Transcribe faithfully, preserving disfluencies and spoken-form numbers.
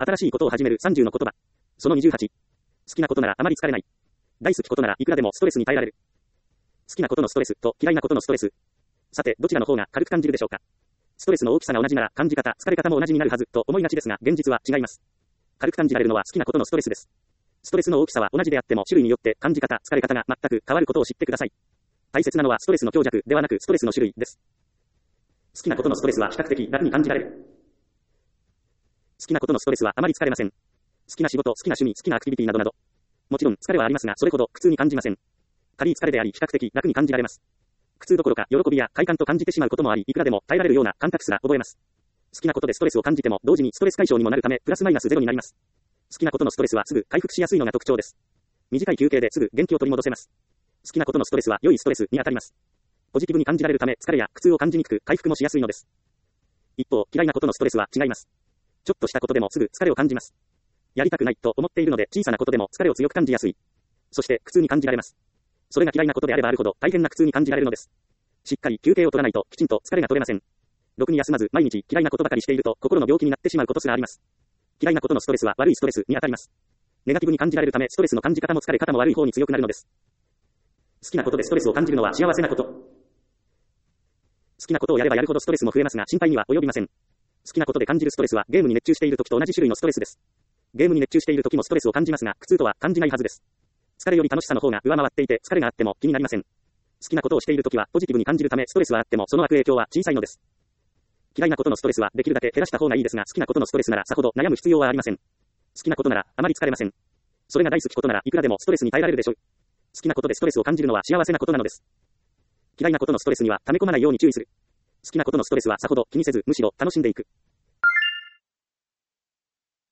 新しいことを始めるさんじゅうの言葉。そのにじゅうはち。好きなことならあまり疲れない。大好きことならいくらでもストレスに耐えられる。好きなことのストレスと嫌いなことのストレス。さて、どちらの方が軽く感じるでしょうか。ストレスの大きさが同じなら感じ方、疲れ方も同じになるはずと思いがちですが、現実は違います。軽く感じられるのは好きなことのストレスです。ストレスの大きさは同じであっても種類によって感じ方、疲れ方が全く変わることを知ってください。大切なのはストレスの強弱ではなくストレスの種類です。好きなことのストレスは比較的楽に感じられる。好きなことのストレスはあまり疲れません。好きな仕事、好きな趣味、好きなアクティビティなどなど。もちろん疲れはありますが、それほど苦痛に感じません。軽い疲れであり、比較的楽に感じられます。苦痛どころか、喜びや快感と感じてしまうこともあり、いくらでも耐えられるような感覚すら覚えます。好きなことでストレスを感じても、同時にストレス解消にもなるため、プラスマイナスゼロになります。好きなことのストレスはすぐ回復しやすいのが特徴です。短い休憩ですぐ元気を取り戻せます。好きなことのストレスは良いストレスに当たります。ポジティブに感じられるため、疲れや苦痛を感じにくく、回復もしやすいのです。一方、嫌いなことのストレスは違います。ちょっとしたことでもすぐ疲れを感じます。やりたくないと思っているので、小さなことでも疲れを強く感じやすい。そして苦痛に感じられます。それが嫌いなことであればあるほど大変な苦痛に感じられるのです。しっかり休憩を取らないときちんと疲れが取れません。ろくに休まず毎日嫌いなことばかりしていると心の病気になってしまうことすらあります。嫌いなことのストレスは悪いストレスに当たります。ネガティブに感じられるためストレスの感じ方も疲れ方も悪い方に強くなるのです。好きなことでストレスを感じるのは幸せなこと。好きなことをやればやるほどストレスも増えますが心配には及びません。好きなことで感じるストレスはゲームに熱中している時と同じ種類のストレスです。ゲームに熱中している時もストレスを感じますが苦痛とは感じないはずです。疲れより楽しさの方が上回っていて疲れがあっても気になりません。好きなことをしているときはポジティブに感じるためストレスはあってもその悪影響は小さいのです。嫌いなことのストレスはできるだけ減らした方がいいですが好きなことのストレスならさほど悩む必要はありません。好きなことならあまり疲れません。それが大好きことならいくらでもストレスに耐えられるでしょう。好きなことでストレスを感じるのは幸せなことなのです。嫌いなことのストレスには溜め込まないように注意する。好きなことのストレスはさほど気にせずむしろ楽しんでいく。